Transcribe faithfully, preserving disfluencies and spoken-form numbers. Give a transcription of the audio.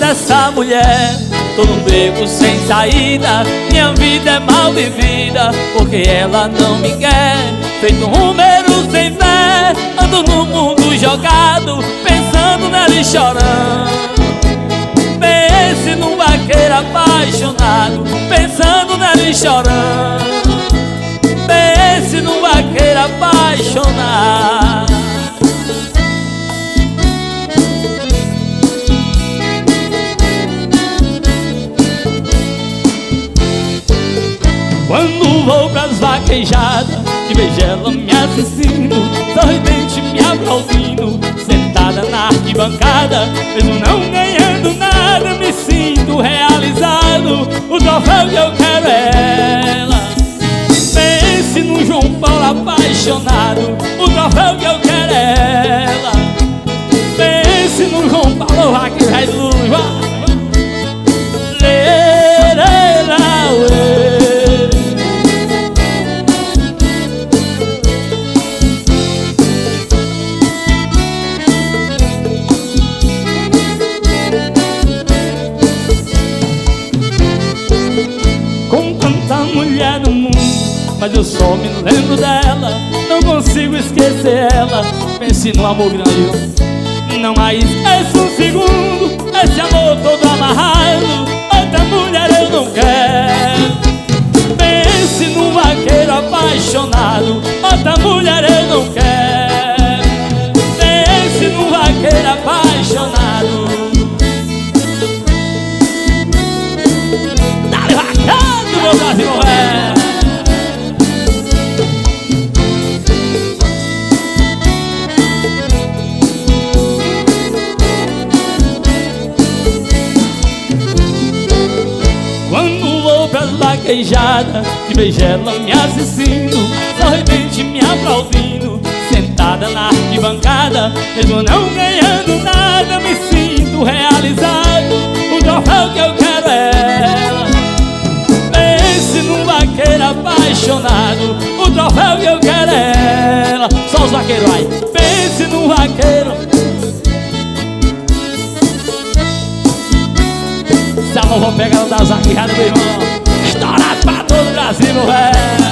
dessa mulher. Tô num beco sem saída, minha vida é mal vivida, porque ela não me quer. Feito um número sem fé, ando no mundo jogado, pensando nela e chorando. Pense num vaqueiro apaixonado, pensando nela e chorando. Pense num vaqueiro apaixonado. Quando vou pras vaquejadas, que vejo ela me assistindo, sorridente me aplaudindo, sentada na arquibancada, mesmo não ganhando nada, me sinto realizado. O troféu que eu quero é ela. Pense no João Paulo apaixonado, o troféu que eu quero é ela. Pense no João Paulo, vaqueiro rei do luz. Mulher no mundo, mas eu só me lembro dela, não consigo esquecer ela. Pense no amor grande, não mais esqueço um segundo, esse amor todo amarrado, outra mulher eu não quero. Pense num vaqueiro apaixonado, outra mulher eu não quero. Pense num vaqueiro apaixonado. Dale vaqueiro, meu Brasil, é. Quando vou pras vaquejadas, que vejo ela me assistindo, sorridente me aplaudindo, sentada na arquibancada, mesmo não ganhando nada, me sinto realizado. O troféu que eu quero é ela. Pense num vaqueiro apaixonado, o troféu que eu quero é ela. Só os vaqueiros aí. Pense num vaqueiro. Esse amor vou pegar o das vaquejadas, meu irmão. Estourado pra todo o Brasil, meu velho.